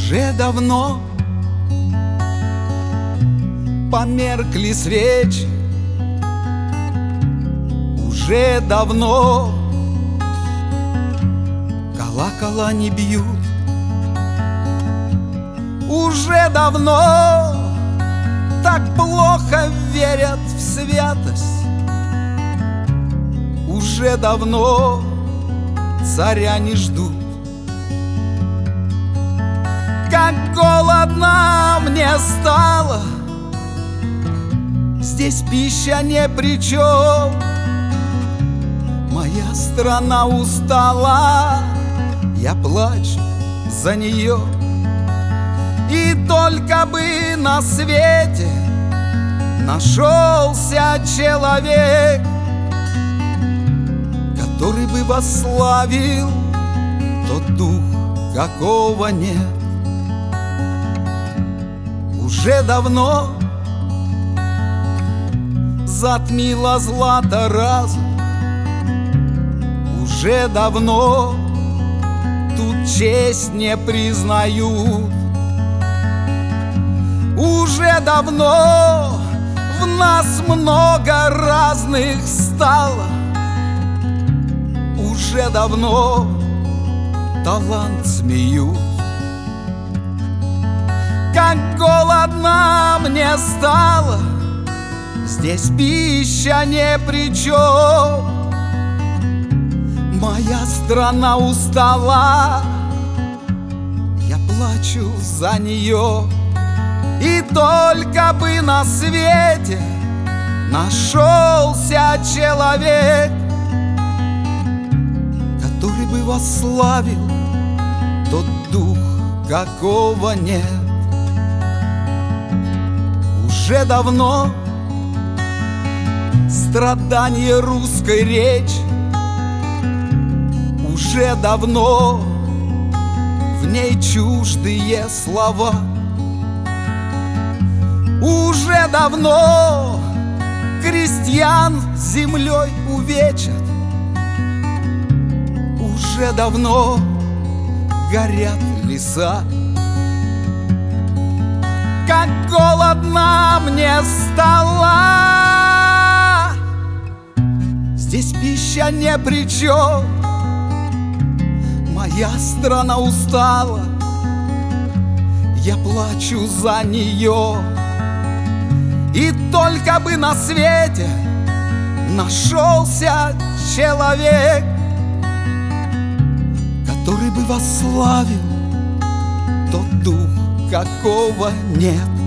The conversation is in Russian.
Уже давно померкли свечи, уже давно колокола не бьют, уже давно так плохо верят в святость, уже давно царя не ждут. Как голодно мне стало, здесь пища ни при чем. Моя страна устала, я плачу за нее. И только бы на свете нашелся человек, который бы восславил тот дух, какого нет. Уже давно затмило злато разум, уже давно тут честь не признают, уже давно в нас много разных стало, уже давно талант смеют. Как голодно мне стало, здесь пища ни при чем. Моя страна устала, я плачу за нее. И только бы на свете нашелся человек, который бы восславил тот дух, какого нет. Уже давно страдание русской речи, уже давно в ней чуждые слова, уже давно крестьян землей увечат, уже давно горят леса. Как голодно мне стало, здесь пища ни при чем. Моя страна устала, я плачу за нее. И только бы на свете нашелся человек, который бы восславил тот дух, какого нет.